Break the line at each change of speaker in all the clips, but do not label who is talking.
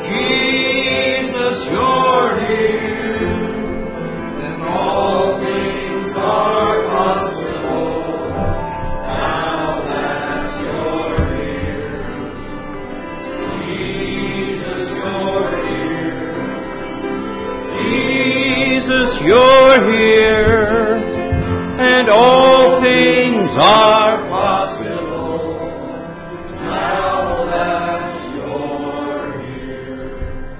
Jesus, you're here, and all things are possible now that you're here. Jesus, you're here. Jesus, you're here, and all things are possible now that you're here.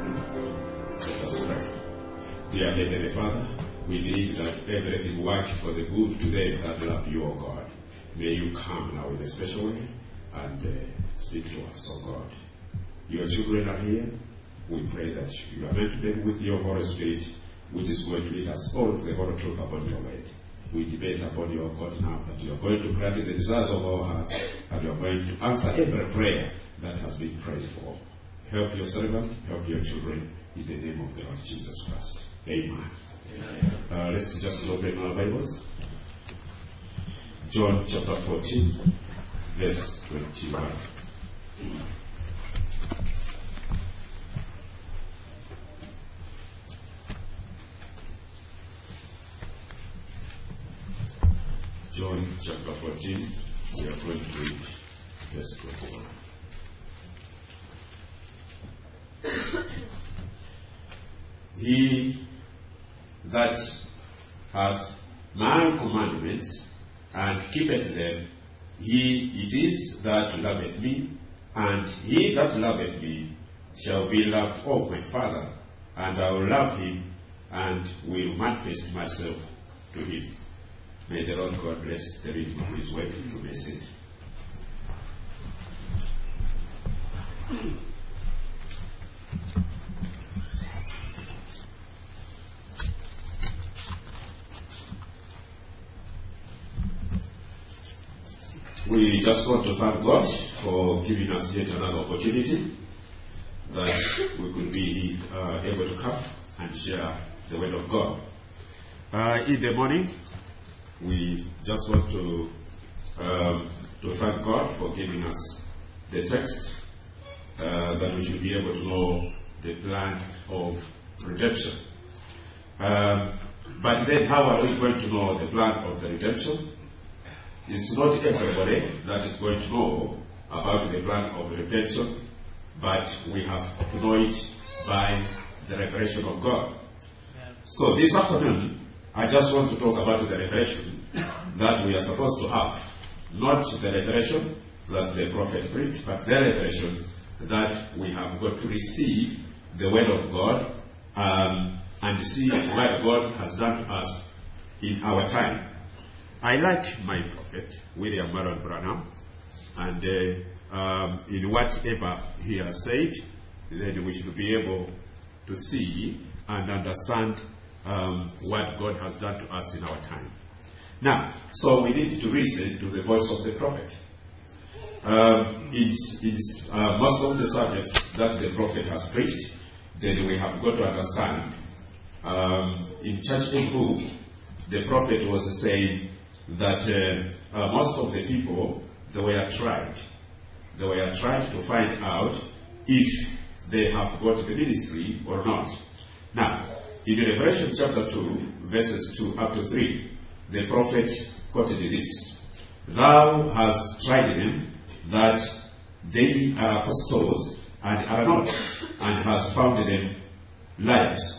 Dear Heavenly Father, we believe that everything works for the good to them that love you, O God. May you come now in a special way and speak to us, O God. Your children are here. We pray that you anoint them with your Holy Spirit, which is going to lead us all to the whole truth upon your word. We debate upon your God now that you are going to grant the desires of our hearts, and you are going to answer every prayer that has been prayed for. Help your servant, help your children, in the name of the Lord Jesus Christ. Amen. Let's just open our Bibles. John chapter 14, verse 21. John chapter 14, we are going to read verse 21. He that hath my commandments and keepeth them, he it is that loveth me, and he that loveth me shall be loved of my Father, and I will love him, and will manifest myself to him. May the Lord God bless the reading of his word to be said. We just want to thank God for giving us yet another opportunity that we could be able to come and share the word of God. In the morning, we just want to thank God for giving us the text that we should be able to know the plan of redemption. But then how are we going to know the plan of the redemption? It's not everybody that is going to know about the plan of redemption, but we have to know it by the revelation of God. So this afternoon, I just want to talk about the revelation that we are supposed to have. Not the revelation that the prophet preached, but the revelation that we have got to receive the word of God and see what God has done to us in our time. I like my prophet, William Marion Branham, and in whatever he has said, then we should be able to see and understand what God has done to us in our time. Now, so we need to listen to the voice of the prophet. Most of the subjects that the prophet has preached, then we have got to understand. In church book, the prophet was saying that most of the people, they were tried. They were trying to find out if they have got the ministry or not. Now, in Revelation chapter 2, verses 2 up to 3, the prophet quoted this: "Thou hast tried them, that they are apostles and are not, and hast found them liars."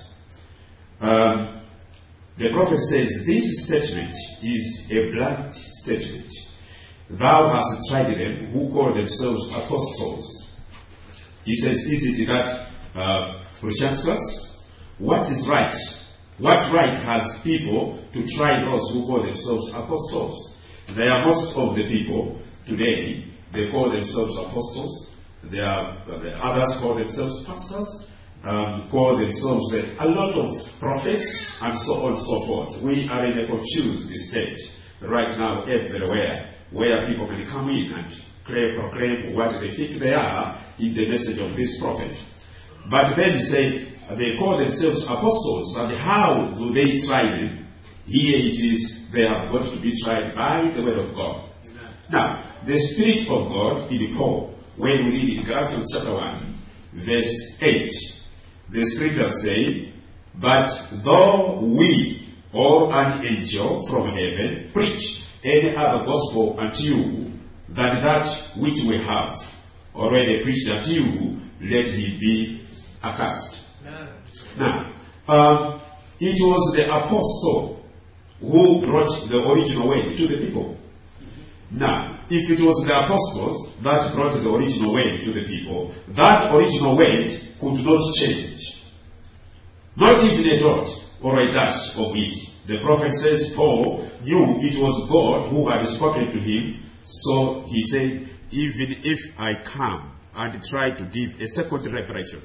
The prophet says this statement is a blunt statement. Thou hast tried them who call themselves apostles. He says, is it that presumptuous? What is right? What right has people to try those who call themselves apostles? They are most of the people today, they call themselves apostles. The others call themselves pastors. Call themselves a lot of prophets, and so on and so forth. We are in a confused state right now everywhere, where people can come in and proclaim what they think they are in the message of this prophet. But then he said they call themselves apostles, and how do they try them? Here it is, they have got to be tried by the word of God. Now, the Spirit of God in Paul, when we read in Galatians chapter 1, verse 8. The scriptures say, "But though we or an angel from heaven preach any other gospel unto you than that which we have already preached unto you, let he be accursed." Now, it was the apostle who brought the original way to the people. Now, if it was the apostles that brought the original way to the people, that original way could not change. Not even a dot or a dash of it. The prophet says Paul knew it was God who had spoken to him, so he said, even if I come and try to give a second revelation,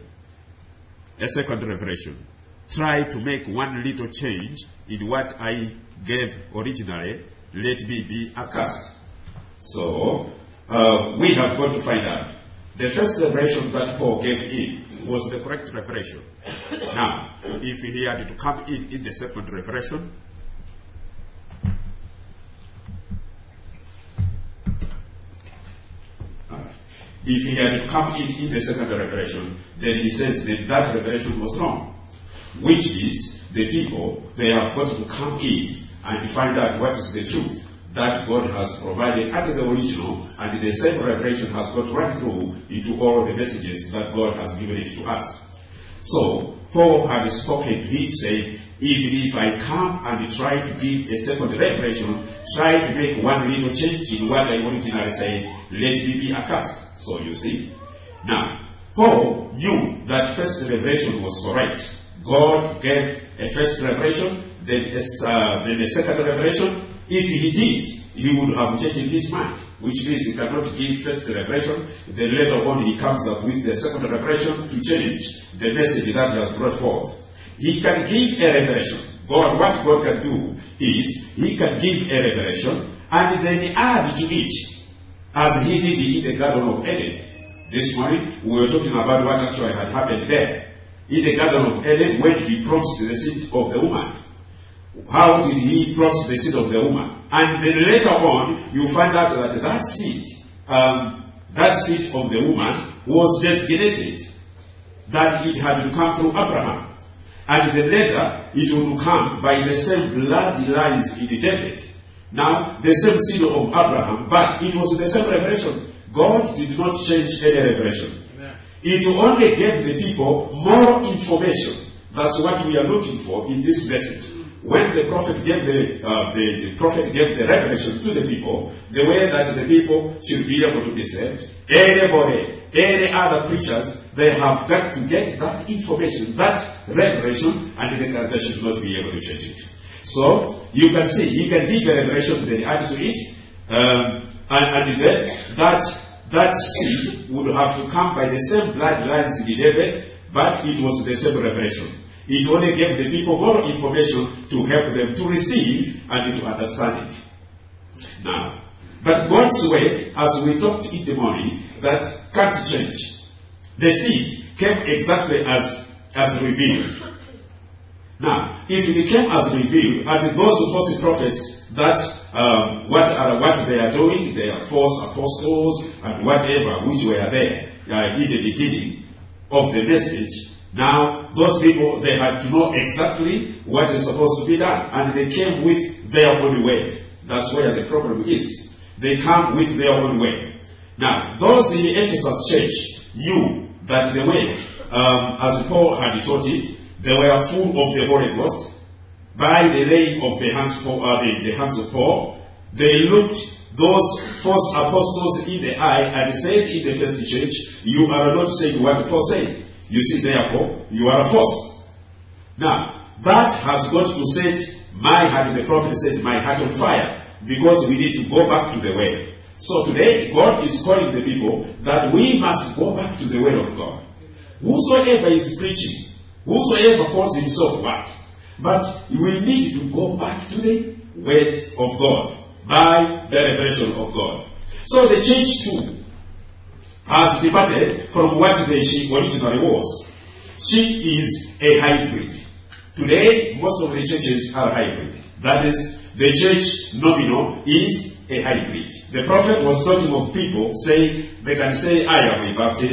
try to make one little change in what I gave originally, let me be accursed. So, we have got to find out. The first revelation that Paul gave in was the correct revelation. Now, if he had to come in the second revelation, then he says that that revelation was wrong. Which is, the people, they have got to come in and find out what is the truth that God has provided at the original, and the same revelation has got to run through into all the messages that God has given it to us. So, Paul had spoken to him, saying, even if I come and try to give a second revelation, try to make one little change in what I originally said, let me be accursed. So you see. Now, Paul knew that first revelation was correct. God gave a first revelation, then a second revelation. If he did, he would have changed his mind, which means he cannot give first revelation, then later on he comes up with the second revelation to change the message that he has brought forth. He can give a revelation. What God can do is, he can give a revelation and then add to it, as he did in the Garden of Eden. This morning, we were talking about what actually had happened there. In the Garden of Eden, when he promised the seed of the woman. How did he promise the seed of the woman? And then later on, you find out that that seed of the woman was designated, that it had to come through Abraham. And then later, it would come by the same bloodlines in David. Now, the same seed of Abraham, but it was the same revelation. God did not change any revelation. Amen. It only gave the people more information. That's what we are looking for in this message. When the prophet gave the revelation to the people, the way that the people should be able to be saved, anybody, any other preachers, they have got to get that information, that revelation, and they should not be able to change it. So, you can see, he can give a revelation, then add to it, and then that seed would have to come by the same bloodlines in David, but it was the same revelation. It only gave the people more information to help them to receive and to understand it. Now, but God's way, as we talked in the morning, that can't change. The seed came exactly as revealed. Now, if it came as revealed, and those false prophets that what they are doing, they are false apostles and whatever which were there in the beginning of the message. Now, those people, they had to know exactly what is supposed to be done, and they came with their own way. That's where the problem is. They come with their own way. Now, those in the Ephesus church knew that the way, as Paul had taught it, they were full of the Holy Ghost. By the laying of the hands of Paul, they looked those false apostles in the eye and said in the first church, you are not saying what Paul said. You see, therefore, you are false. Now, that has got to set my heart, the prophet says, my heart on fire, because we need to go back to the way. So today, God is calling the people that we must go back to the word of God. Whosoever is preaching, whosoever calls himself what? But we need to go back to the word of God, by the revelation of God. So the church too has departed from what she originally was. She is a hybrid. Today, most of the churches are hybrid. That is, the church nominal is a hybrid. The prophet was talking of people saying, they can say, I am a Baptist,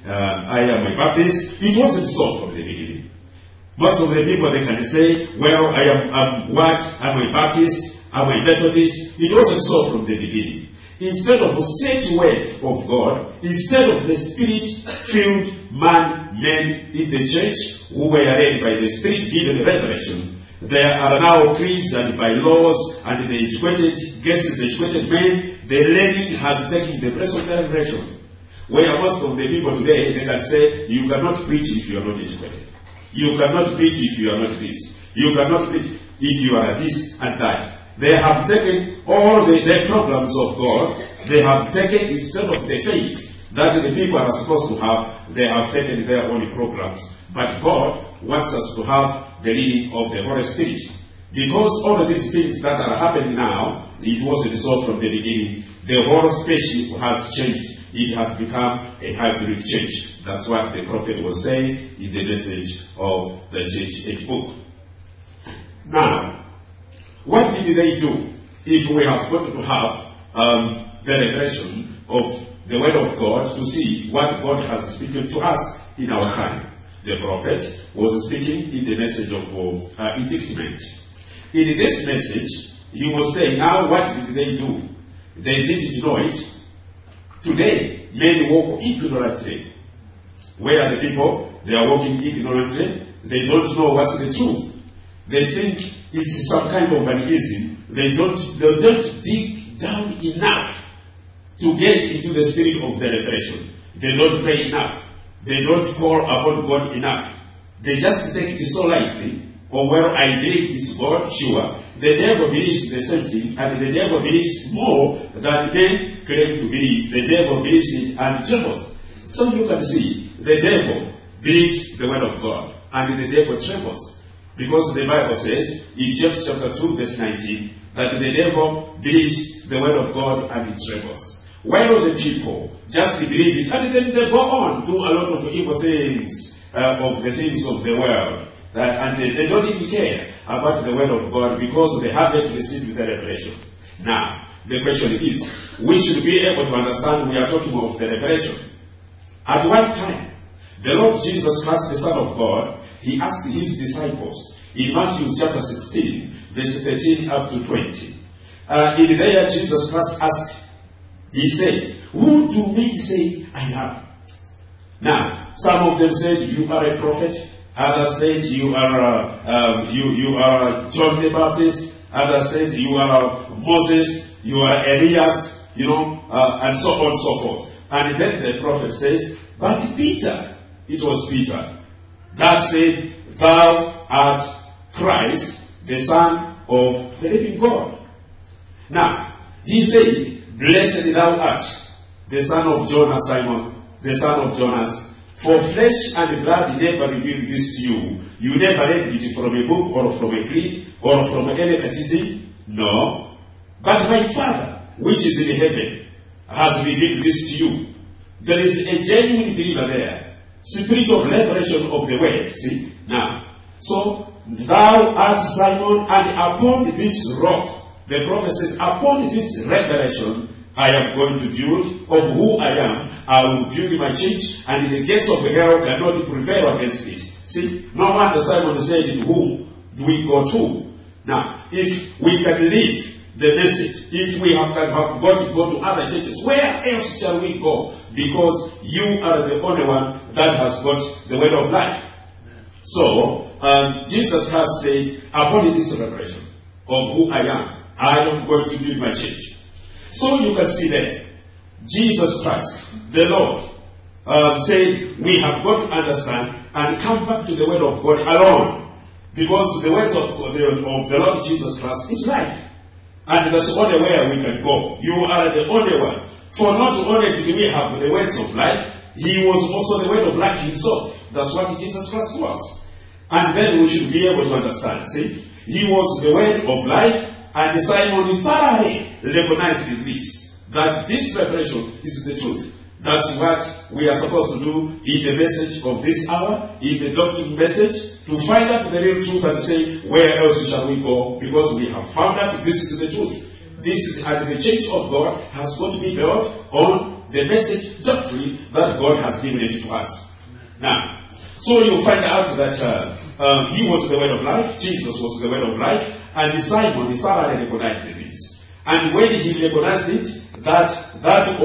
I am a Baptist. It wasn't so from the beginning. Most of the people, they can say, well, I'm a Baptist, I'm a Methodist. It wasn't so from the beginning. Instead of the straight word of God, instead of the Spirit-filled men in the church who were led by the Spirit given revelation, there are now creeds and bylaws and the educated men. The learning has taken the place of the revelation. Where most of the people today, they can say, you cannot preach if you are not educated. You cannot preach if you are not this. You cannot preach if you are this and that. They have taken all the programs of God, they have taken, instead of the faith that the people are supposed to have, they have taken their own programs. But God wants us to have the leading of the Holy Spirit. Because all of these things that are happening now, it wasn't so from the beginning. The whole spaceship has changed. It has become a hybrid church. That's what the prophet was saying in the message of the church age book. Now, what did they do if we have got to have the revelation of the word of God to see what God has spoken to us in our time? The prophet was speaking in the message of indictment. In this message, he was saying, now what did they do? They didn't know it. Today, men walk ignorantly. Where are the people? They are walking ignorantly. They don't know what's the truth. They think it's some kind of an ism. They don't dig down enough to get into the spirit of the revelation. They don't pray enough. They don't call upon God enough. They just take it so lightly. Or well, I believe it's God, sure. The devil believes the same thing, and the devil believes more than men claim to believe. The devil believes it and trembles. So you can see, the devil believes the word of God, and the devil trembles. Because the Bible says, in James chapter 2, verse 19, that the devil believes the word of God and it trembles. While the people just believe it, and then they go on do a lot of evil things, of the things of the world. And they don't even care about the word of God because they haven't received the revelation. Now, the question is, we should be able to understand we are talking of the revelation. At one time, the Lord Jesus Christ, the Son of God, he asked his disciples in Matthew chapter 16, verse 13 up to 20. In there, Jesus Christ asked, he said, who do men say I am? Now, some of them said, you are a prophet. Others said you are John the Baptist. Others said you are Moses. You are Elias. And so on and so forth. And then the prophet says, but Peter, it was Peter, that said, thou art Christ, the Son of the living God. Now, he said, blessed thou art, the son of Jonas, Simon, the son of Jonas. For flesh and blood never revealed this to you. You never read it from a book or from a creed or from any catechism. No. But my Father, which is in heaven, has revealed this to you. There is a genuine believer there. Spiritual revelation of the word. See? Now, so thou art Simon, and upon this rock, the prophet says, upon this revelation, I am going to build of who I am. I will build my church, and the gates of hell cannot prevail against it. See, no wonder Simon said, whom do we go to? Now, if we can leave the message, if we have got to go to other churches, where else shall we go? Because you are the only one that has got the word of life. So, Jesus Christ said, upon this revelation of who I am going to build my church. So you can see that Jesus Christ, the Lord, said, we have got to understand and come back to the word of God alone. Because the words of the Lord Jesus Christ is right. And that's the only way we can go. You are the only one. For not only did we have the words of life, he was also the word of life himself. That's what Jesus Christ was. And then we should be able to understand. See, he was the word of life. And Simon thoroughly recognized this, that this revelation is the truth. That's what we are supposed to do in the message of this hour, in the doctrine message, to find out the real truth and say, where else shall we go? Because we have found out this is the truth. And the church of God has got to be built on the message doctrine that God has given it to us. Now, so you find out that he was the word of life, Jesus was the word of life, and Simon thoroughly recognized this. And when he recognized it, that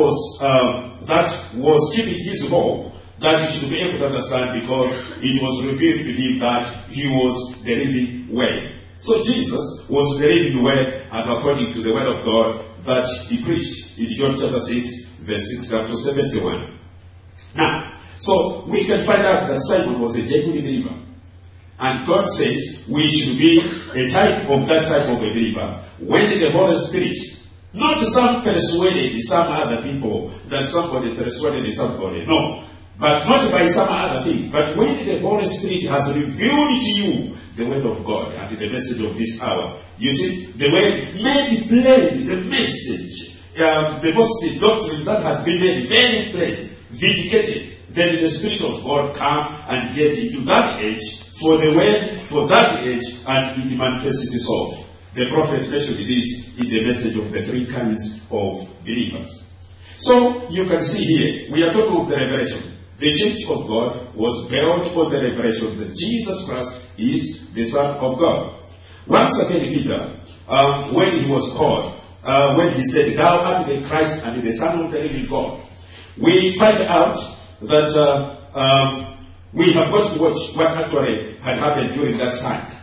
was keeping his hope that he should be able to understand, because it was revealed to him that he was the living word. So Jesus was the living word as according to the word of God that he preached in John chapter 6, verse 6 to 71. Now, so we can find out that Simon was a genuine believer. And God says we should be a type of that type of a believer when the Holy Spirit, not some persuaded some other people, that somebody persuaded somebody, no, but not by some other thing, but when the Holy Spirit has revealed to you the word of God and the message of this hour. You see, the word made plain, the message, the most doctrine that has been made very plain, vindicated. Then the Spirit of God come and get into that age for the word, for that age, and it manifests itself. The prophet mentioned this in the message of the three kinds of believers. So you can see here, we are talking of the revelation. The church of God was built on the revelation that Jesus Christ is the Son of God. Once again, Peter, when he was called, when he said, "Thou art the Christ and the Son of the living God," we find out that we have got to watch what actually had happened during that time.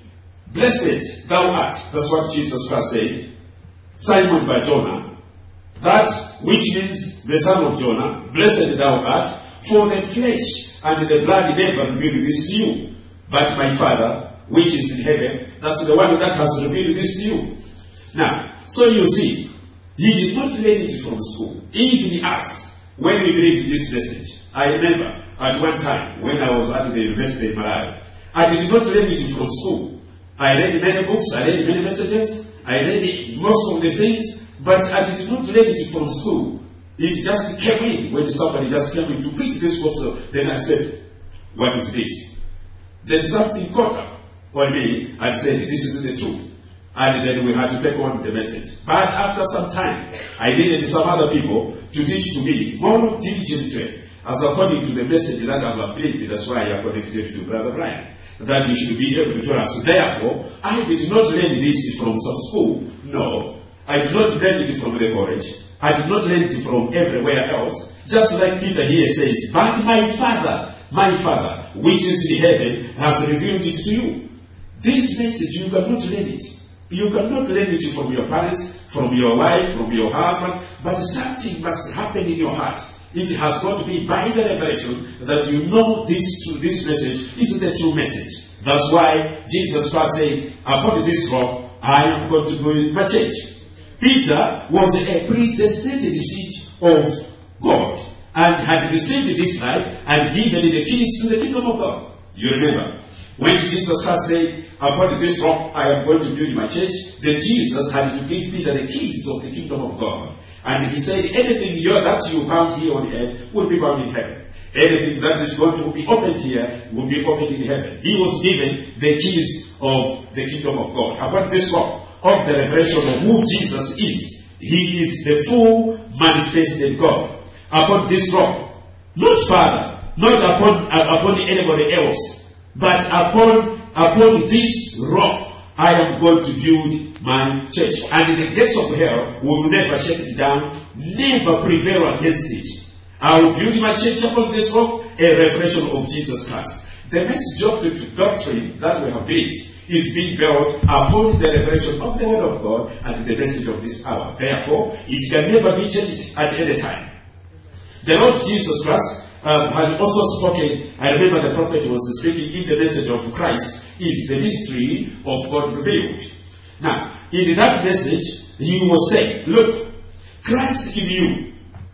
"Blessed thou art," that's what Jesus Christ said, "Simon by Jonah, that which means the son of Jonah, blessed thou art, for the flesh and the blood never revealed this to you, but my Father, which is in heaven, that's the one that has revealed this to you." Now, so you see, he did not learn it from school. Even us, when we read this message, I remember at one time when I was at the University of Malawi, I did not learn it from school. I read many books, I read many messages, I read most of the things, but I did not learn it from school. It just came in when somebody just came in to preach this gospel. Then I said, "What is this?" Then something caught up on me and said, "This is the truth." And then we had to take on the message. But after some time, I needed some other people to teach to me more diligently, as according to the message that I have played. That's why I am connected to Brother Brian, that you should be able to tell us. Therefore, I did not learn this from some school. No, I did not learn it from the college. I did not learn it from everywhere else. Just like Peter here says, "But my Father, which is in heaven, has revealed it to you." This message, you cannot learn it. You cannot learn it from your parents, from your wife, from your husband, but something must happen in your heart. It has got to be by the revelation that you know this message is the true message. That's why Jesus Christ said, "Upon this rock, I am going to build my church." Peter was a predestinated seed of God and had received this life and given the keys to the kingdom of God. You remember, when Jesus Christ said, "Upon this rock I am going to build my church," then Jesus had to give Peter the keys of the kingdom of God. And he said, "Anything that you bound here on earth will be bound in heaven. Anything that is going to be opened here will be opened in heaven." He was given the keys of the kingdom of God. Upon this rock of the revelation of who Jesus is, he is the full manifested God. Upon this rock, not Father, not upon anybody else, but upon this rock, I am going to build my church. And the gates of hell will never shake it down, never prevail against it. I will build my church upon this rock, a revelation of Jesus Christ. The message doctrine that we have built is being built upon the revelation of the Word of God and the message of this hour. Therefore, it can never be changed at any time. The Lord Jesus Christ had also spoken. I remember the prophet was speaking in the message of Christ is the mystery of God revealed. Now, in that message, he was saying, "Look, Christ in you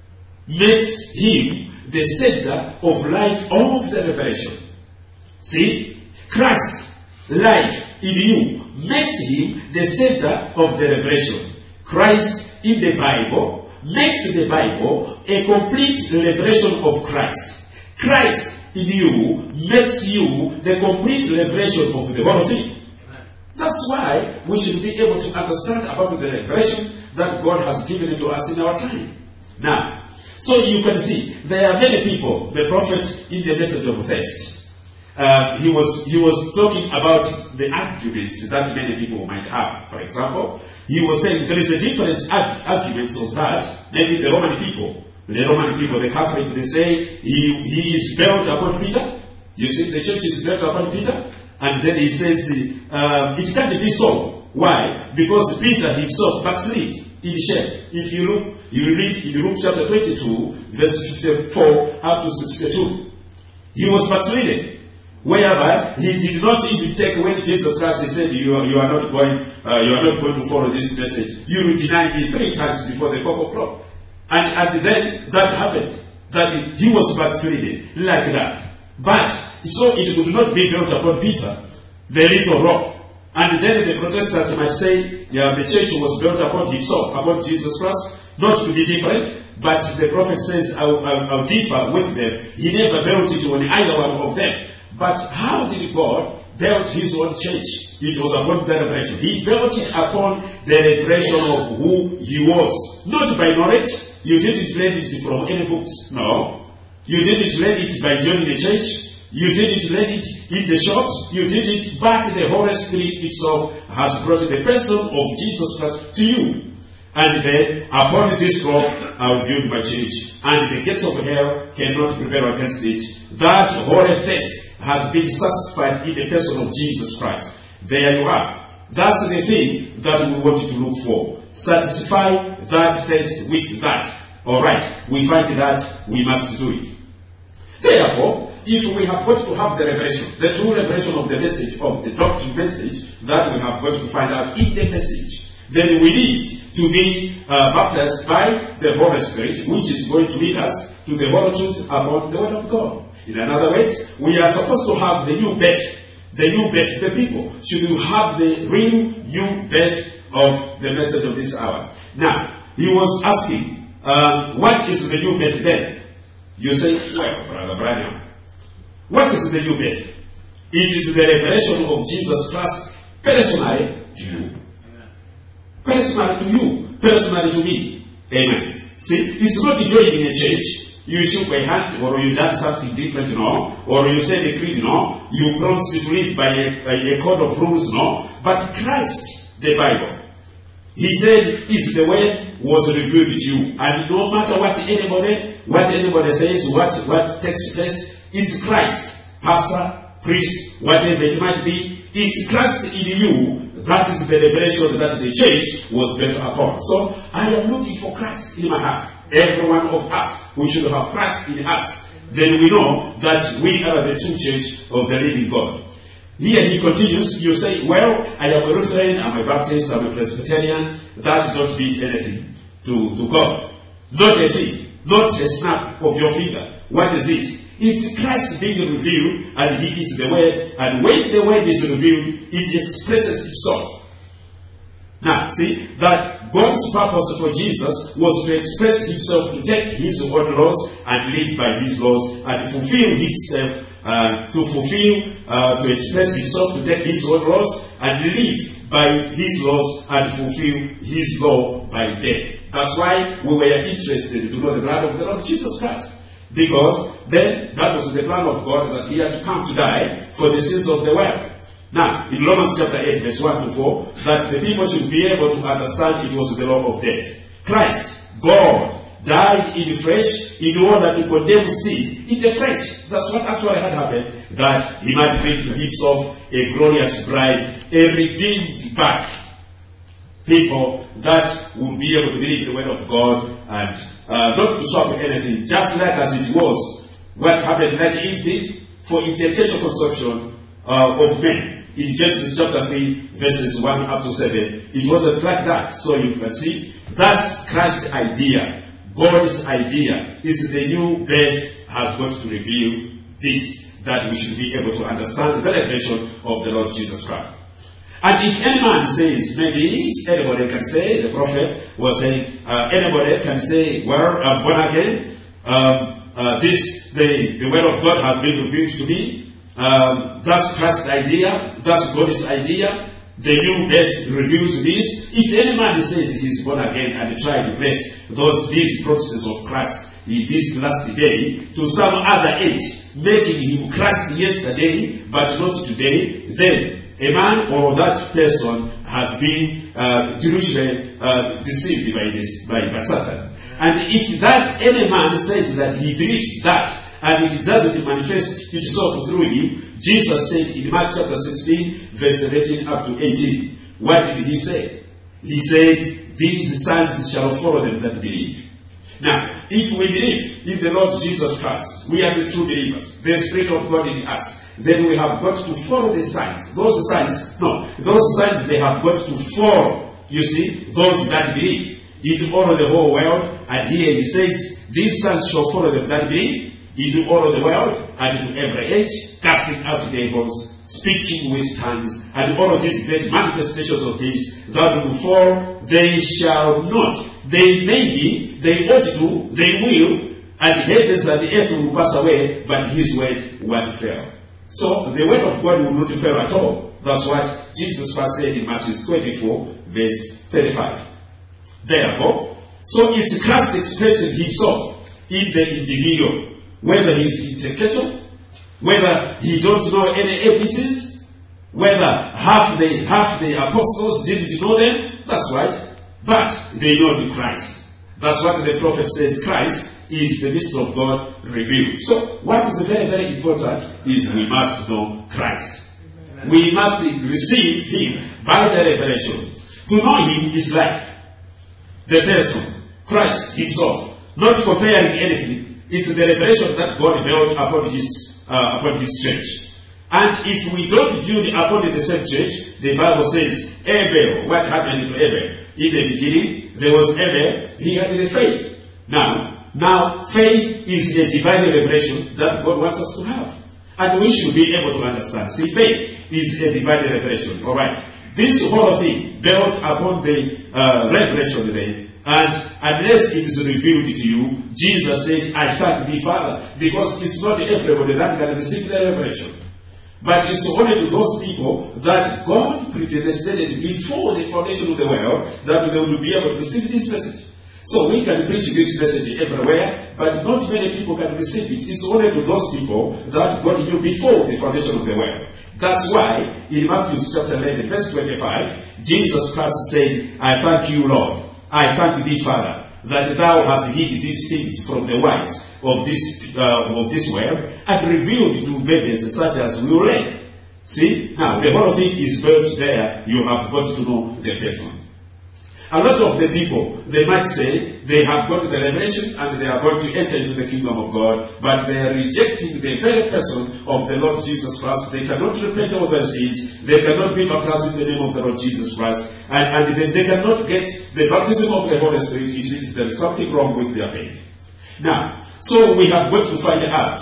makes him the center of life of the revelation." See, Christ, life in you, makes him the center of the revelation. Christ in the Bible makes the Bible a complete revelation of Christ. Christ in you makes you the complete revelation of the whole thing. That's why we should be able to understand about the revelation that God has given to us in our time. Now, So you can see, there are many people, the prophet in the message of thirst, he was talking about the arguments that many people might have. For example, he was saying there is a different arguments of that. Maybe the Roman people, the Catholic, they say he is built upon Peter. You see, the church is built upon Peter. And then he says, it can't be so. Why? Because Peter himself backslid in shame. If you look, you read in Luke chapter 22, verse 54 up to 62. He was backslidden. Whereby he did not even take, when Jesus Christ he said, you are not going to follow this message. You will deny me 3 times before the cock crow. And then that happened. That he was backslidden like that. But so it would not be built upon Peter, the little rock. And then the Protestants might say, yeah, the church was built upon himself, upon Jesus Christ, not to be different. But the prophet says, I'll differ with them. He never built it on either one of them. But how did God build his own church? It was upon the revelation. He built it upon the revelation of who he was. Not by knowledge. You didn't learn it from any books. No. You didn't learn it by joining the church. You didn't learn it in the shops. You didn't. But the Holy Spirit itself has brought the person of Jesus Christ to you. And then, upon this rock, I will build my church. And the gates of hell cannot prevail against it. That holy thirst has been satisfied in the person of Jesus Christ. There you are. That's the thing that we want you to look for. Satisfy that thirst with that. Alright, we find that we must do it. Therefore, if we have got to have the revelation, the true revelation of the message, of the doctrine message, that we have got to find out in the message, then we need to be baptized by the Holy Spirit, which is going to lead us to the whole truth about the Word of God. In other words, we are supposed to have the new birth. The new birth, the people should have the real new birth of the message of this hour. Now, he was asking, what is the new birth then? You say, well, Brother Branham, what is the new birth? It is the revelation of Jesus Christ personally to you. Personally to you. Personally to me. Amen. See, it's not joining a church. You shook my hand, or you done something different, or you said a creed, you promised to live by a code of rules, But Christ, the Bible, he said, is the word was revealed to you. And no matter what anybody says, what takes place, it's Christ. Pastor, priest, whatever it might be, it's Christ in you. That is the revelation that the church was built upon. So, I am looking for Christ in my heart. Every one of us, we should have Christ in us. Then we know that we are the true church of the living God. Here he continues, you say, well, I am a Lutheran, I'm a Baptist, I'm a Presbyterian. That don't mean anything to God. Not a thing. Not a snap of your finger. What is it? It's Christ being revealed, and he is the Word. And when the Word is revealed, it expresses itself. Now, see, that God's purpose for Jesus was to express himself, to take his own laws and live by his laws, and fulfill himself, to express himself, to take his own laws and live by his laws and fulfill his law by death. That's why we were interested to know the blood of the Lord Jesus Christ. Because then that was the plan of God, that he had to come to die for the sins of the world. Now, in Romans chapter 8, verse 1 to 4, that the people should be able to understand it was the law of death. Christ, God, died in the flesh in order to condemn sin in the flesh. That's what actually had happened, that he might bring to himself a glorious bride, a redeemed back people that would be able to believe the word of God and not to swap anything, just like as it was what happened, like Eve did, for intentional consumption of men. In Genesis chapter 3, verses 1 up to 7, it wasn't like that. So you can see, that's Christ's idea. God's idea is the new birth has got to reveal this, that we should be able to understand the revelation of the Lord Jesus Christ. And if any man says, maybe anybody can say, the prophet was saying, anybody can say, well, I'm born again, the word of God has been revealed to me. That's Christ's idea. That's God's idea. The new birth reveals this. If any man says he is born again and try to place these promises of Christ in this last day to some other age, making him Christ yesterday but not today, then a man or that person has been delusionally deceived by Satan. And if that any man says that he believes that, and it doesn't manifest itself through him, Jesus said in Mark chapter 16, verse 17 up to 18, what did he say? He said, these signs shall follow them that believe. Now, if we believe in the Lord Jesus Christ, we are the true believers, the Spirit of God in us, then we have got to follow the signs. Those signs, they have got to follow, you see, those that believe, into all of the whole world. And here he says, these signs shall follow them that believe, into all of the world, and into every age, casting out devils, speaking with tongues, and all of these great manifestations of these that will fall, they shall not. They may be, they ought to, they will, and heavens and the earth will pass away, but his word won't fail. So the word of God will not fail at all. That's what Jesus Christ said in Matthew 24, verse 35. Therefore, so it's Christ expressing himself in the individual, whether he's intellectual, whether he don't know any ABCs, whether half the apostles didn't know them, that's right, but they know the Christ. That's what the prophet says, Christ is the mystery of God revealed. So what is very, very important is we must know Christ. We must receive him by the revelation. To know him is like the person, Christ himself, not comparing anything. It's the revelation that God held upon his church. And if we don't build upon the same church, the Bible says, Abel, what happened to Abel? In the beginning, there was Abel, he had the faith. Now, faith is a divine revelation that God wants us to have. And we should be able to understand. See, faith is a divine revelation. Alright. This whole thing built upon the revelation there. And unless it is revealed to you, Jesus said, I thank thee, Father, because it's not everybody that can receive the revelation. But it's only to those people that God predestinated before the foundation of the world that they will be able to receive this message. So we can preach this message everywhere, but not many people can receive it. It's only to those people that God knew before the foundation of the world. That's why in Matthew chapter 11, verse 25, Jesus Christ said, I thank you, Lord. I thank thee, Father, that thou hast hid these things from the wise of this world and revealed to babies such as we will learn. See? Now, the whole thing is built there. You have got to know the person. A lot of the people, they might say they have got the revelation and they are going to enter into the kingdom of God, but they are rejecting the very person of the Lord Jesus Christ. They cannot repent of their sins. They cannot be baptized in the name of the Lord Jesus Christ. And they cannot get the baptism of the Holy Spirit. It means there is something wrong with their faith. Now, so we have got to find out.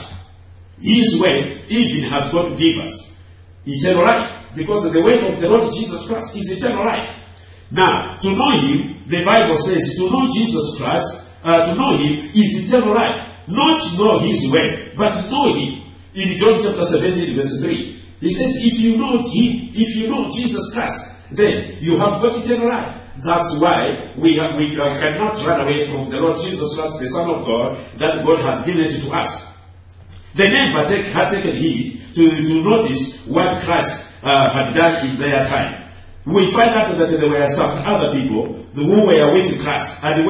His way even has got to give us eternal life, because the way of the Lord Jesus Christ is eternal life. Now, to know him, the Bible says, to know Jesus Christ, to know him is eternal life. Not know his way, but know him. In John chapter 17, verse 3, he says, if you know him, if you know Jesus Christ, then you have got eternal life. That's why we cannot run away from the Lord Jesus Christ, the Son of God, that God has given it to us. They never had taken heed to notice what Christ had done in their time. We find out that there were some other people who were with Christ, and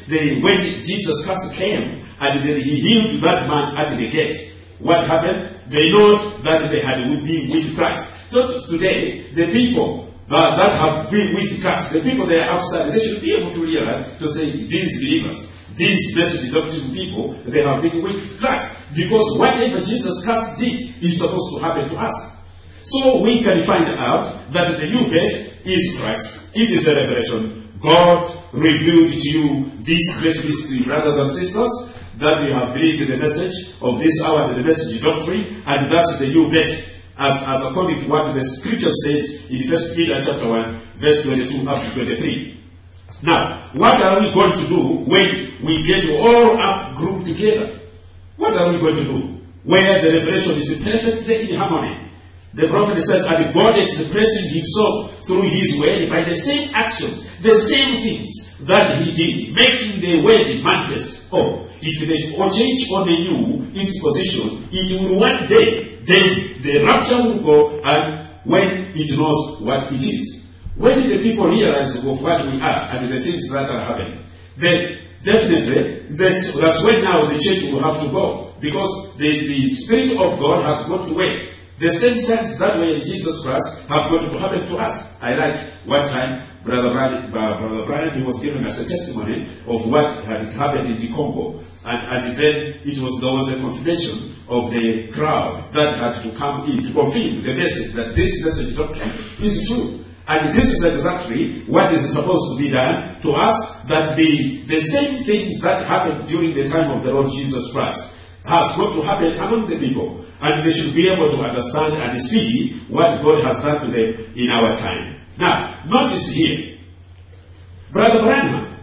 when Jesus Christ came and then he healed that man at the gate, what happened? They know that they had been with Christ. So today, the people that have been with Christ, the people that are outside, they should be able to realize, to say, these believers, these blessed doctrine people, they have been with Christ, because whatever Jesus Christ did is supposed to happen to us. So we can find out that the new birth is Christ. It is a revelation. God revealed to you this great mystery, brothers and sisters, that you have believed the message of this hour, the message doctrine, and that's the new birth, as according to what the scripture says in 1 Peter chapter 1, verse 22 up to 23. Now, what are we going to do when we get all up grouped together? What are we going to do? Where the revelation is perfectly in harmony. The prophet says, and God expressing himself through his word by the same actions, the same things, that he did, making the word manifest. Oh, if the church only knew its position, it will one day, then the rapture will go, and when it knows what it is. When the people realize of what we are and the things that are happening, then definitely that's when now the church will have to go. Because the Spirit of God has got to work. The same sense that way Jesus Christ have got to happen to us. I like one time Brother Brian, he was giving us a testimony of what had happened in the Congo. And then there was a confirmation of the crowd that had to come in to confirm the message, that this message doctrine is true. And this is exactly what is supposed to be done to us, that the same things that happened during the time of the Lord Jesus Christ has got to happen among the people. And they should be able to understand and see what God has done to them in our time. Now, notice here, Brother Branham,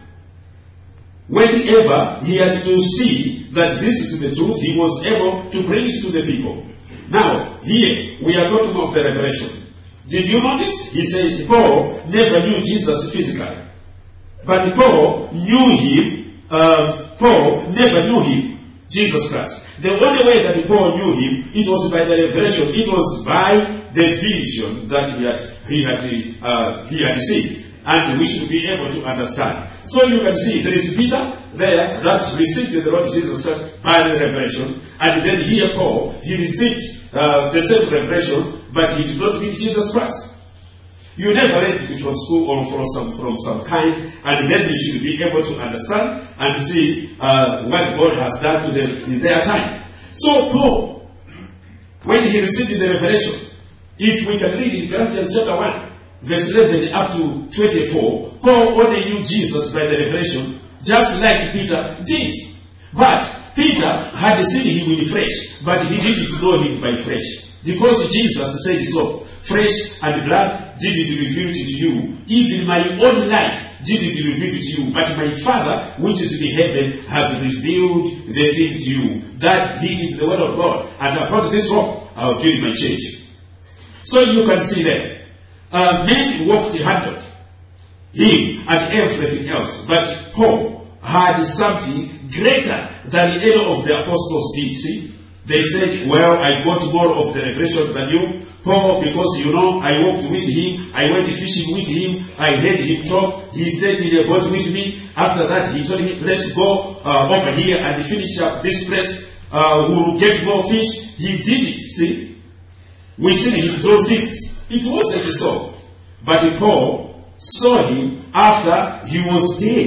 whenever he had to see that this is the truth, he was able to bring it to the people. Now, here, we are talking of the revelation. Did you notice? He says Paul never knew Jesus physically. But Paul knew him, Paul never knew him, Jesus Christ. The only way that Paul knew him, it was by the revelation, it was by the vision that he had seen. And we should be able to understand. So you can see, there is Peter there that received the Lord Jesus Christ by the revelation. And then here Paul, he received the same revelation, but he did not meet Jesus Christ. You never read it from school or from some kind, and then you should be able to understand and see what God has done to them in their time. So Paul, when he received the revelation, if we can read in Galatians chapter 1, verse 11 up to 24, Paul only knew Jesus by the revelation, just like Peter did. But Peter had seen him in flesh, but he didn't know him by flesh. Because Jesus said so. Flesh and blood didn't reveal it to you. Even my own life didn't reveal it to you. But my Father, which is in heaven, has revealed the thing to you. That He is the Word of God. And upon this rock, I will build my church. So you can see there. Men walked handled him and everything else. But Paul had something greater than any of the apostles did. See? They said, well, I got more of the revelation than you. Paul, because I walked with him, I went fishing with him, I heard him talk, he sat in a boat with me. After that, he told me, let's go over here and finish up this place. We'll get more fish. He did it, see? We see him do things. It wasn't so. But Paul saw him after he was dead.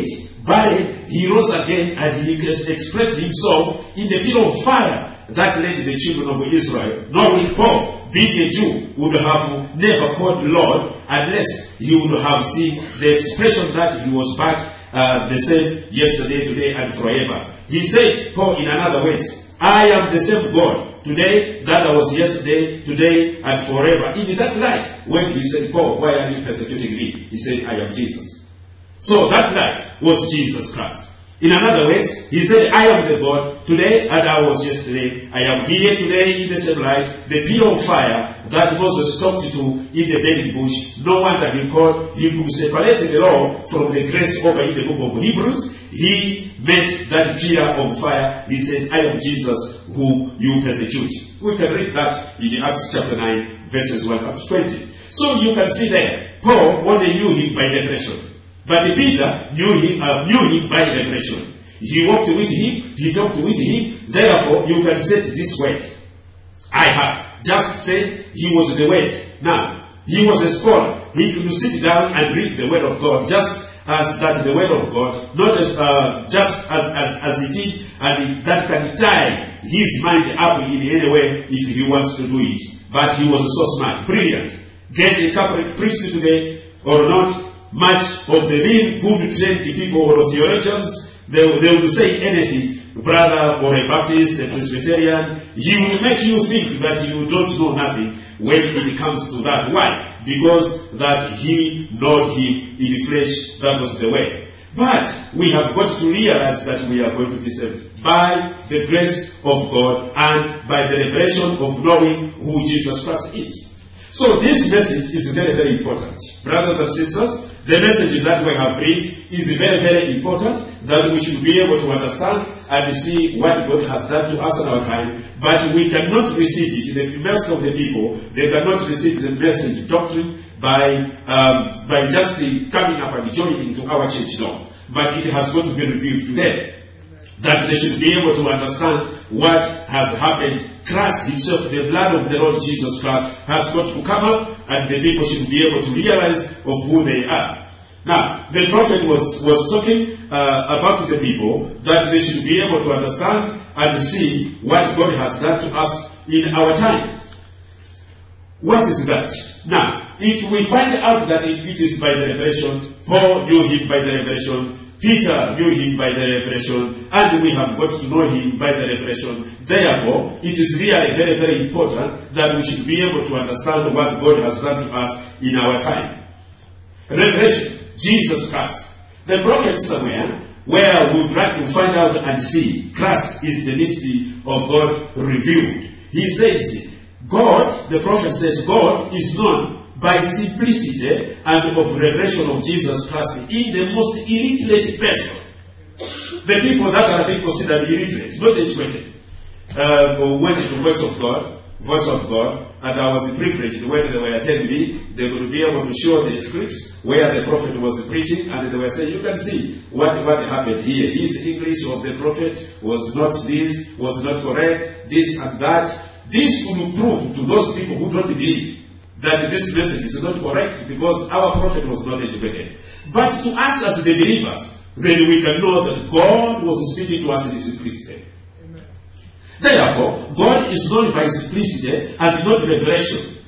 But he rose again and he expressed himself in the pillar of fire that led the children of Israel. Knowing Paul, being a Jew, would have never called Lord unless he would have seen the expression that he was back the same yesterday, today, and forever. He said, Paul, in another words, I am the same God today that I was yesterday, today, and forever. In that light, when he said, Paul, why are you persecuting me? He said, I am Jesus. So that light was Jesus Christ. In other words, he said, I am the God today and I was yesterday. I am here today in the same light, the pillar of fire that Moses talked to in the burning bush. No wonder he could separate the law from the grace over in the book of Hebrews. He met that pillar of fire. He said, I am Jesus who you persecute. We can read that in Acts chapter 9, verses 1 up to 20. So you can see there, Paul only knew him by revelation. But Peter knew him by revelation. He walked with him, he talked with him. Therefore, you can say this word. I have just said he was the word. Now, he was a scholar. He could sit down and read the word of God, just as that the word of God, not as just as it is, and that can tie his mind up in any way if he wants to do it. But he was so smart, brilliant. Get a Catholic priest today or not, much of the real good trained people or theologians, they will say anything, brother or a Baptist, a Presbyterian. He will make you think that you don't know nothing when it comes to that. Why? Because that he knowed him in flesh, that was the way. But we have got to realize that we are going to be saved by the grace of God and by the revelation of knowing who Jesus Christ is. So this message is very, very important. Brothers and sisters, The message that we have read is very, very important, that we should be able to understand and see what God has done to us in our time. But we cannot receive it. The most of the people, they cannot receive the message doctrine by just coming up and joining to our church. No. But it has got to be revealed to them, that they should be able to understand what has happened. Christ himself, the blood of the Lord Jesus Christ, has got to come up, and the people should be able to realize of who they are. Now, the prophet was talking about the people, that they should be able to understand and see what God has done to us in our time. What is that? Now, if we find out that it is by the revelation, Paul knew him by the revelation, Peter knew him by the revelation, and we have got to know him by the revelation. Therefore, it is really very, very important that we should be able to understand what God has done to us in our time. Revelation, Jesus Christ. The prophet somewhere where we would like to find out and see Christ is the mystery of God revealed. He says, God, the prophet says, God is known by simplicity and of revelation of Jesus Christ in the most illiterate person. The people that are being considered illiterate, not educated, went to voice of God, and I was privileged when they were telling me they would be able to show the scripts where the prophet was preaching, and they were saying, you can see what happened here. His English of the prophet was not this, was not correct, this and that. This will prove to those people who don't believe that this message is not correct, because our prophet was not educated. But to us as the believers, then we can know that God was speaking to us in simplicity. Amen. Therefore, God is known by simplicity and not revelation.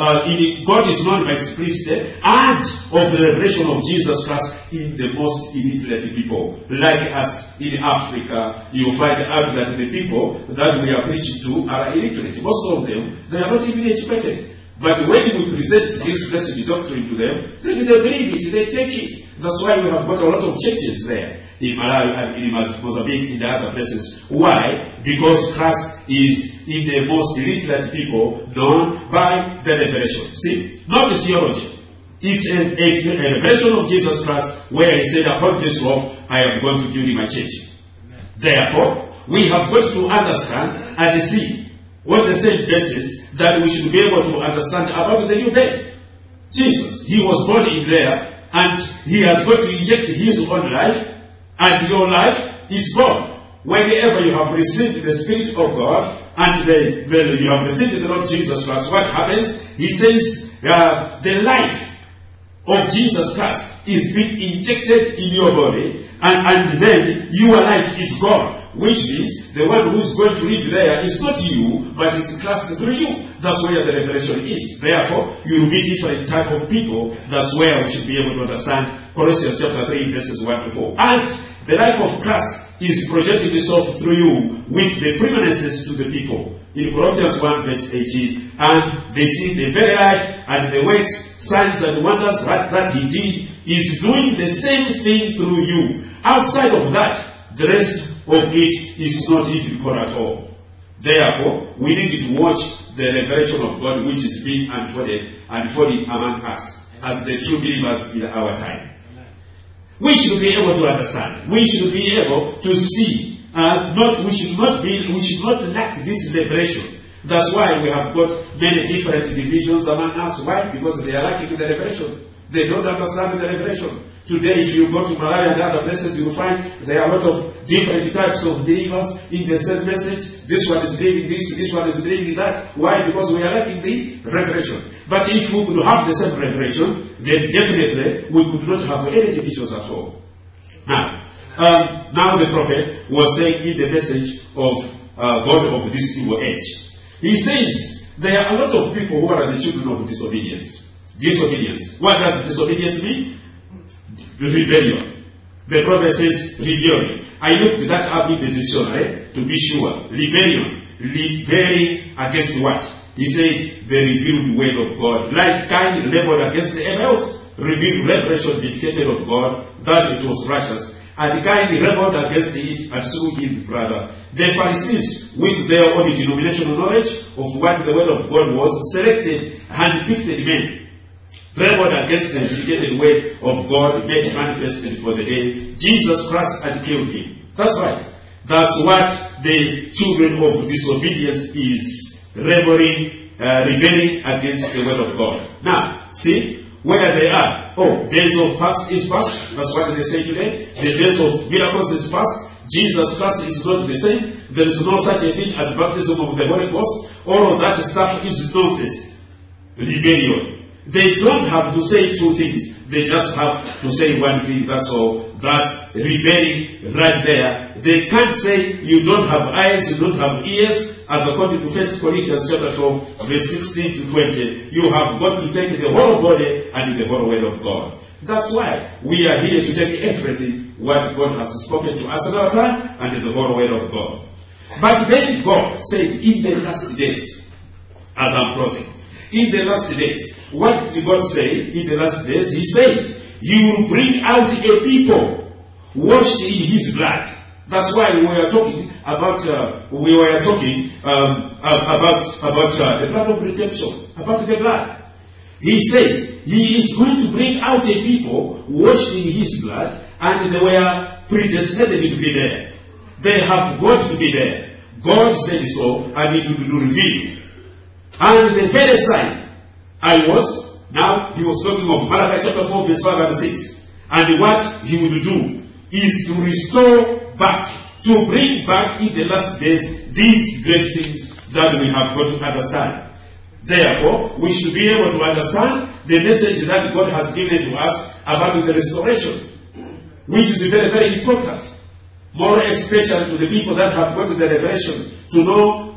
God is known by simplicity and of the revelation of Jesus Christ in the most illiterate people. Like us in Africa, you find out that the people that we are preaching to are illiterate. Most of them, they are not even educated. But when we present this message doctrine to them, then they believe it, they take it. That's why we have got a lot of churches there in Malawi and in Mozambique, in the other places. Why? Because Christ is in the most illiterate people known by the revelation. See, not the theology. It's a revelation of Jesus Christ where he said, upon this rock I am going to build my church. Therefore, we have got to understand and see what the same basis that we should be able to understand about the new birth. Jesus, he was born in there, and he has got to inject his own life, and your life is born. Whenever you have received the Spirit of God, and you have received the Lord Jesus Christ, what happens? He says, the life of Jesus Christ is being injected in your body, and then your life is gone. Which means the one who is going to live there is not you, but it's Christ through you. That's where the revelation is. Therefore, you will be different type of people. That's where we should be able to understand Colossians chapter 3, verses 1 to 4. And the life of Christ is projecting itself through you with the preeminences to the people. In Colossians 1, verse 18, and they see the very life and the works, signs and wonders that he did is doing the same thing through you. Outside of that, the rest of it is not even God at all. Therefore, we need to watch the revelation of God which is being unfolded among us as the true believers in our time. We should be able to understand. We should be able to see. We should not lack this revelation. That's why we have got many different divisions among us. Why? Because they are lacking the revelation. They don't understand the revelation. Today, if you go to Malawi and other places, you will find there are a lot of different types of believers in the same message. This one is believing this one is believing that. Why? Because we are lacking the revelation. But if we could have the same revelation, then definitely we could not have any divisions at all. Now the prophet was saying in the message of God of this evil age. He says there are a lot of people who are the children of disobedience. Disobedience. What does disobedience mean? Rebellion. The prophet says rebellion. I looked that up in the dictionary to be sure. Rebellion. Rebelling against what? He said the revealed word of God. Like Cain rebelled against the else, revealed revelation vindicated of God that it was righteous. And Cain rebelled against it and slew his brother. The Pharisees, with their own denominational knowledge of what the word of God was, selected hand-picked men rebelled against the vindicated word of God made manifested for the day Jesus Christ had killed him. That's right. That's what the children of disobedience is, rebelling against the word of God. Now, see where they are. Oh, days of past is past. That's what they say today. The days of miracles is past. Jesus Christ is not the same. There is no such a thing as baptism of the Holy Ghost. All of that stuff is nonsense. Rebellion. They don't have to say two things. They just have to say one thing. That's all. That's rebelling right there. They can't say you don't have eyes, you don't have ears, as according to 1 Corinthians chapter 12, verse 16 to 20. You have got to take the whole body and the whole word of God. That's why we are here to take everything what God has spoken to us at our time and the whole word of God. But then God said in the last days, as I'm closing, in the last days, what did God say in the last days? He said, He will bring out a people washed in His blood. That's why we were talking about the blood of redemption, about the blood. He said He is going to bring out a people washed in His blood, and they were predestinated to be there. They have got to be there. God said so, and it will be revealed. And the very sign now he was talking of Malachi chapter 4 verse 5 and 6. And what he will do is to restore back, to bring back in the last days these great things that we have got to understand. Therefore, we should be able to understand the message that God has given to us about the restoration, which is very, very important. More especially to the people that have got the revelation, to know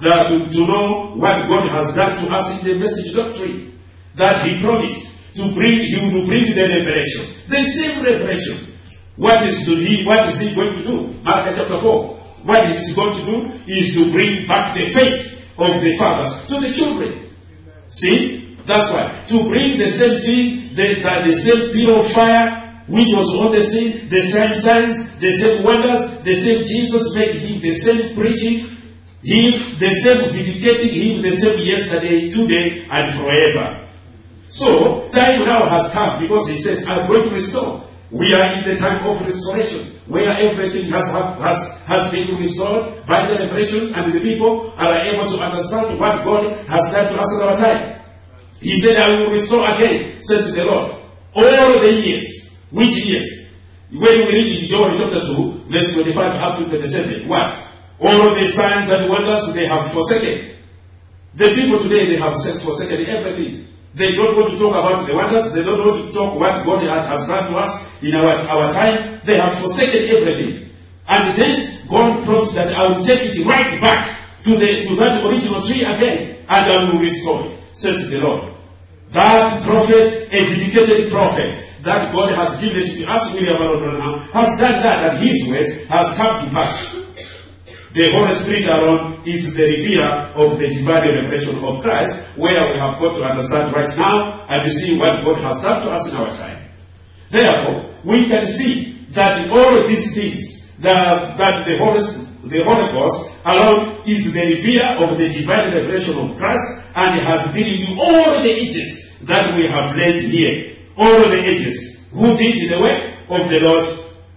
what God has done to us in the message doctrine that He promised to bring. He will bring the revelation, the same revelation. What is He going to do? Malachi chapter 4. What is He going to do is to bring back the faith of the fathers to the children. See, that's why to bring the same thing, the same pillar of fire, which was on the scene, the same signs, the same wonders, the same Jesus making Him, the same preaching Him, the same vindicating Him, the same yesterday, today, and forever. So, time now has come because He says, I'm going to restore. We are in the time of restoration, where everything has been restored by the revelation, and the people are able to understand what God has done to us in our time. He said, I will restore again, says the Lord, all the years. Which years? When we read in John chapter 2, verse 25 up to 27, what? All the signs and wonders they have forsaken. The people today, they have forsaken everything. They don't want to talk about the wonders. They don't want to talk what God has done to us in our time. They have forsaken everything. And then God promised that I will take it right back to that original tree again, and I will restore it, says the Lord. That prophet, a dedicated prophet, that God has given it to us, William Abraham, has done that, and His words has come to pass. The Holy Spirit alone is the revealer of the divine revelation of Christ, where we have got to understand right now and see what God has done to us in our time. Therefore, we can see that all these things, that the Holy Ghost alone is the revealer of the divine revelation of Christ, and has been in all the ages that we have learned here. All the ages. Who did the work of the Lord?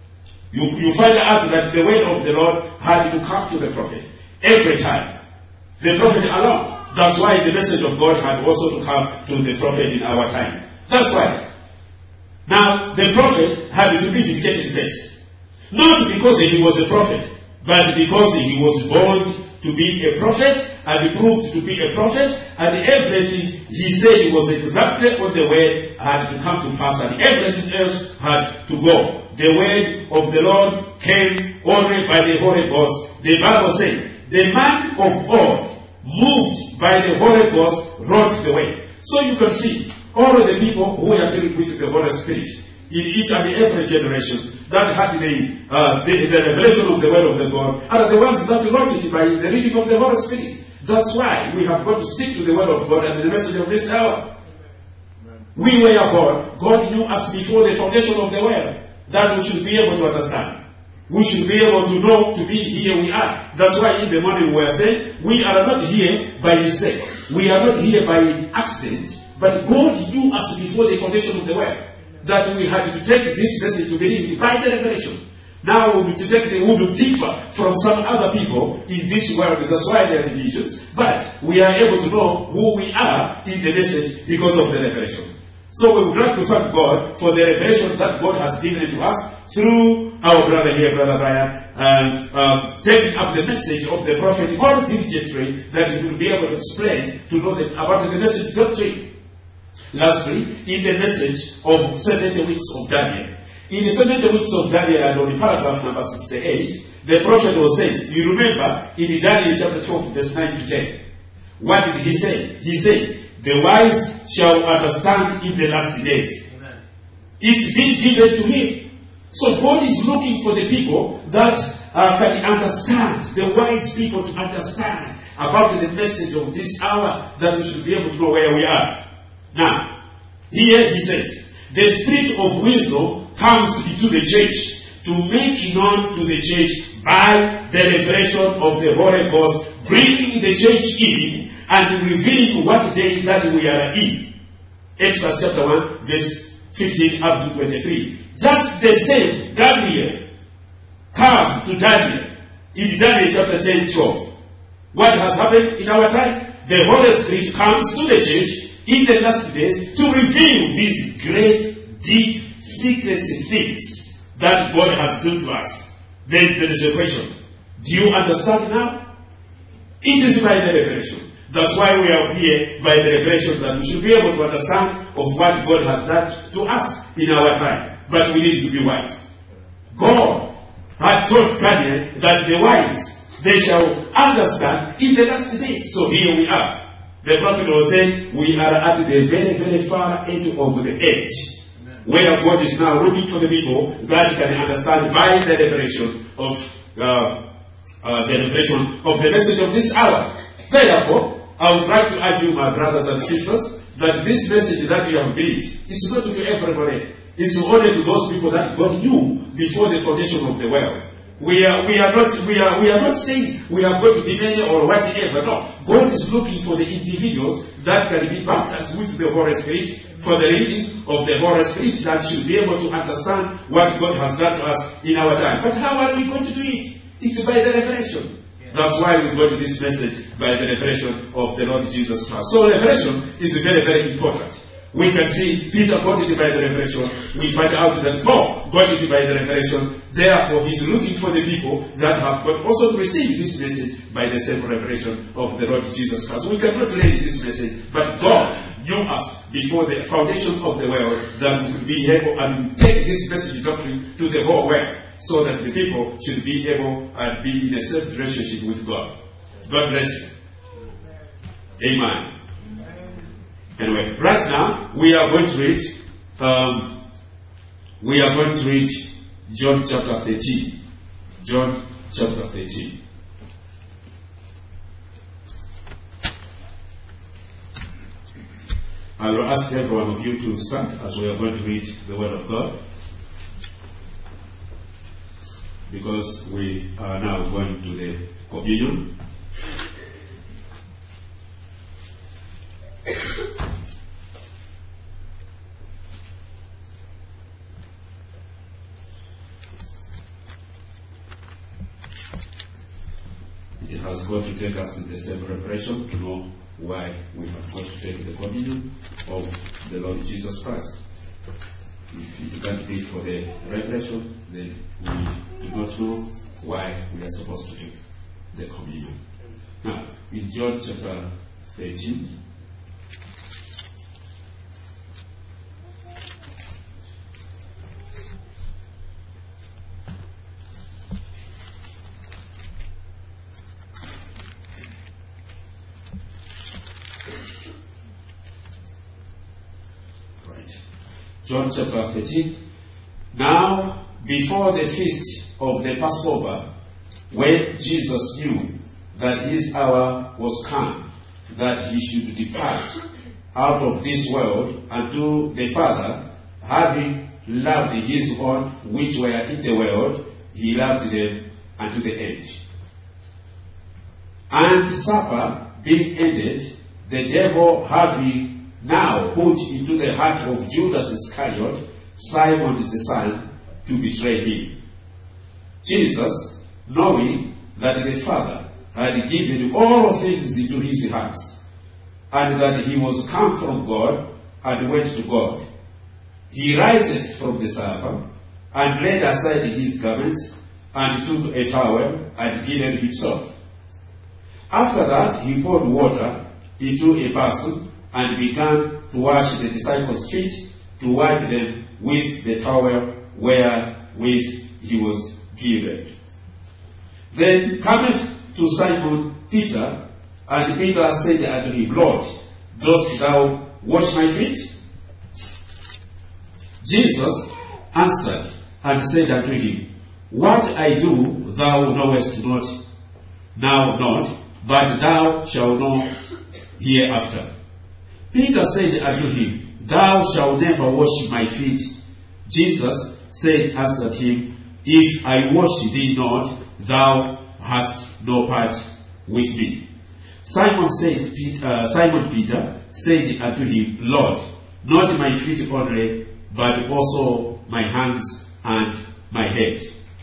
You find out that the word of the Lord had to come to the prophet every time. The prophet alone. That's why the message of God had also to come to the prophet in our time. That's why. Now, the prophet had to be vindicated first. Not because he was a prophet, but because he was born to be a prophet, and he proved to be a prophet, and everything he said was exactly on the way had to come to pass, and everything else had to go. The word of the Lord came only by the Holy Ghost. The Bible said, the man of God, moved by the Holy Ghost, wrote the word. So you can see, all of the people who are filled with the Holy Spirit, in each and every generation, that had the revelation of the word of the God, are the ones that wrote it by the reading of the Holy Spirit. That's why we have got to stick to the word of God and the message of this hour. We were God. God knew us before the foundation of the world. That we should be able to understand. We should be able to know to be here we are. That's why in the morning we are saying, we are not here by mistake. We are not here by accident. But God knew us before the foundation of the world, that we had to take this message to believe by the revelation. Now we need to take the wood deeper from some other people in this world. That's why there are divisions. But we are able to know who we are in the message because of the revelation. So we would like to thank God for the revelation that God has given to us through our brother here, Brother Brian, and taking up the message of the prophet more diligently, that he will be able to explain to know about the message doctrine. Lastly, in the message of 70 weeks of Daniel. In the 70 weeks of Daniel, and on the paragraph number 68, the prophet was saying, you remember in Daniel chapter 12, verse 9 to 10, what did he say? He said, the wise shall understand in the last days. Amen. It's been given to him. So God is looking for the people that can understand, the wise people to understand about the message of this hour, that we should be able to know where we are. Now, here he says, the spirit of wisdom comes into the church to make known to the church by the revelation of the Holy Ghost, bringing the church in and revealing what day that we are in. Exodus chapter 1, verse 15 up to 23. Just the same, Gabriel come to Daniel in Daniel chapter 10, 12. What has happened in our time? The Holy Spirit comes to the church in the last days to reveal these great, deep, secret things that God has done to us. Then there is a question. Do you understand now? It is by the revelation. That's why we are here by the revelation, that we should be able to understand of what God has done to us in our time. But we need to be wise. God had told Daniel that the wise, they shall understand in the last days. So here we are. The prophet was saying we are at the very, very far end of the edge, where God is now looking for the people that can understand by the revelation of the message of this hour. Therefore, I would like to urge you, my brothers and sisters, that this message that we have been is not to everybody. It's only to those people that God knew before the foundation of the world. We are not saying we are going to be many or whatever. No. God is looking for the individuals that can be baptized with the Holy Spirit, for the reading of the Holy Spirit, that should be able to understand what God has done to us in our time. But how are we going to do it? It's by the revelation. That's why we go to this message by the revelation of the Lord Jesus Christ. So revelation is very, very important. We can see Peter got it by the revelation. We find out that Paul got it by the revelation. Therefore, he's looking for the people that have got also to receive this message by the same revelation of the Lord Jesus Christ. We cannot read this message, but God knew us before the foundation of the world, that we could be able and take this message doctrine to the whole world, so that the people should be able and be in a safe relationship with God. God bless you. Amen. Anyway, right now we are going to read. John chapter 13. John chapter 13. I will ask every one of you to stand as we are going to read the Word of God, because we are now going to the communion. It has got to take us in the same preparation to know why we have got to take the communion of the Lord Jesus Christ. If it can't be for the revelation, then we do not know why we are supposed to take the communion. Now, in John chapter 13, John chapter 13. Now, before the feast of the Passover, when Jesus knew that his hour was come, that he should depart out of this world unto the Father, having loved his own which were in the world, he loved them unto the end. And supper being ended, the devil having now put into the heart of Judas Iscariot, Simon's son, to betray him. Jesus, knowing that the Father had given all things into his hands, and that he was come from God and went to God, he riseth from the supper, and laid aside his garments, and took a towel, and girded himself. After that he poured water into a basin, and began to wash the disciples' feet, to wipe them with the towel wherewith he was girded. Then cometh to Simon Peter, and Peter said unto him, Lord, dost thou wash my feet? Jesus answered and said unto him, What I do thou knowest not now, but thou shalt know hereafter. Peter said unto him, Thou shalt never wash my feet. Jesus answered him, If I wash thee not, thou hast no part with me. Simon Peter said unto him, Lord, not my feet only, but also my hands and my head.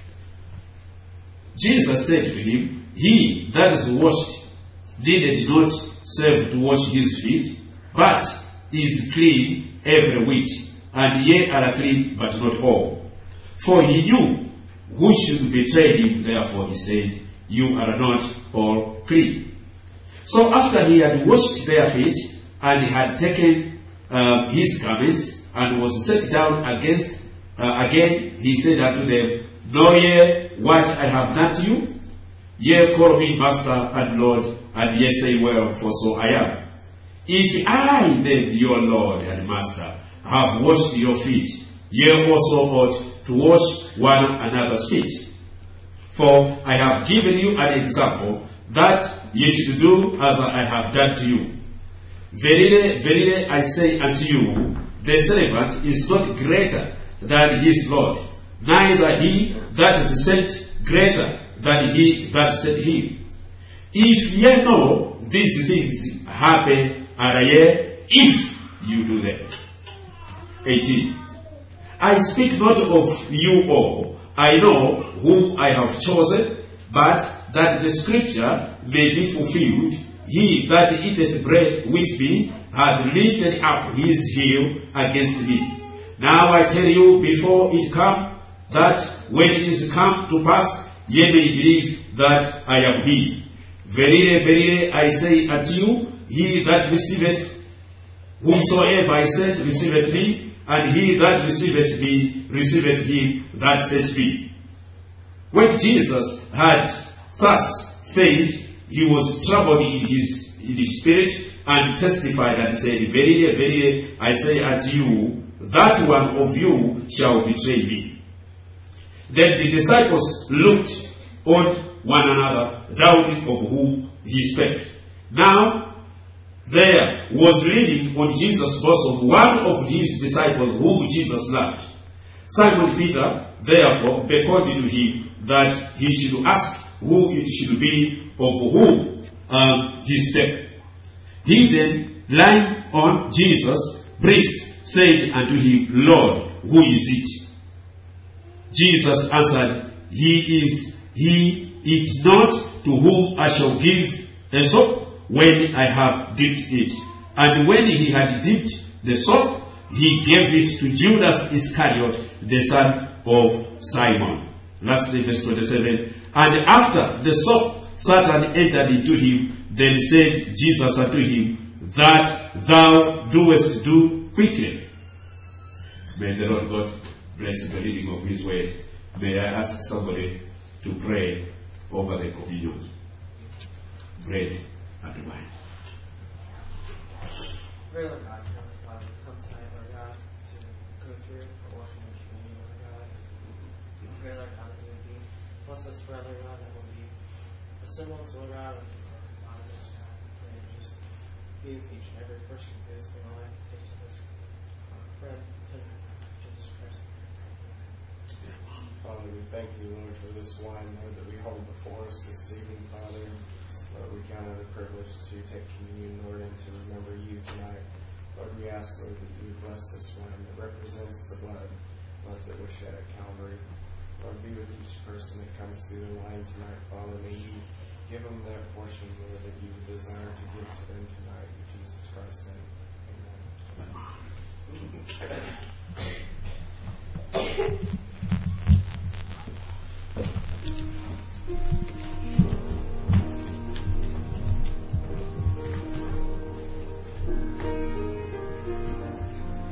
Jesus said to him, He that is washed needed not serve to wash his feet, but is clean every whit, and ye are clean, but not all. For he knew who should betray him, therefore he said, You are not all clean. So after he had washed their feet, and he had taken his garments, and was set down again, he said unto them, Know ye what I have done to you? Ye call me Master and Lord, and ye say, Well, for so I am. If I then, your Lord and Master, have washed your feet, ye also ought to wash one another's feet. For I have given you an example, that ye should do as I have done to you. Verily, verily, I say unto you, the servant is not greater than his Lord, neither he that is sent greater than he that sent him. If ye know these things happen, are ye, if you do them. 18. I speak not of you all. I know whom I have chosen, but that the scripture may be fulfilled, he that eateth bread with me hath lifted up his heel against me. Now I tell you before it come, that when it is come to pass, ye may believe that I am he. Verily, verily, I say unto you, he that receiveth whomsoever I send receiveth me, and he that receiveth me receiveth him that sent me. When Jesus had thus said, he was troubled in his spirit, and testified and said, Verily, verily, I say unto you, that one of you shall betray me. Then the disciples looked on one another, doubting of whom he spake. Now there was leaning on Jesus' bosom one of his disciples whom Jesus loved. Simon Peter therefore beckoned to him that he should ask who it should be of whom he spake. He then, lying on Jesus' breast, said unto him, Lord, who is it? Jesus answered, He is not to whom I shall give a sop when I have dipped it. And when he had dipped the sop, he gave it to Judas Iscariot, the son of Simon. Lastly, verse 27. And after the sop, Satan entered into him. Then said Jesus unto him, That thou doest do quickly. May the Lord God bless the reading of his word. May I ask somebody to pray over the communion, bread and wine.
Dear Lord God, Heavenly Father, we come tonight, Lord God, to go through the washing of communion, Lord God. We pray, Lord God, that we would be bless us, brother God, that will be a semblance, Lord God, of your body, Lord God. We pray that just be with each and every person who goes through life, takes this bread, Jesus Christ.
Father, we thank you, Lord, for this wine, Lord, that we hold before us this evening, Father. Lord, we count it a privilege to take communion, Lord, and to remember you tonight. Lord, we ask, Lord, that you would bless this wine that represents the blood, Lord, that was shed at Calvary. Lord, be with each person that comes through the line tonight, Father. May you give them their portion, Lord, that you desire to give to them tonight. In Jesus Christ's name, amen.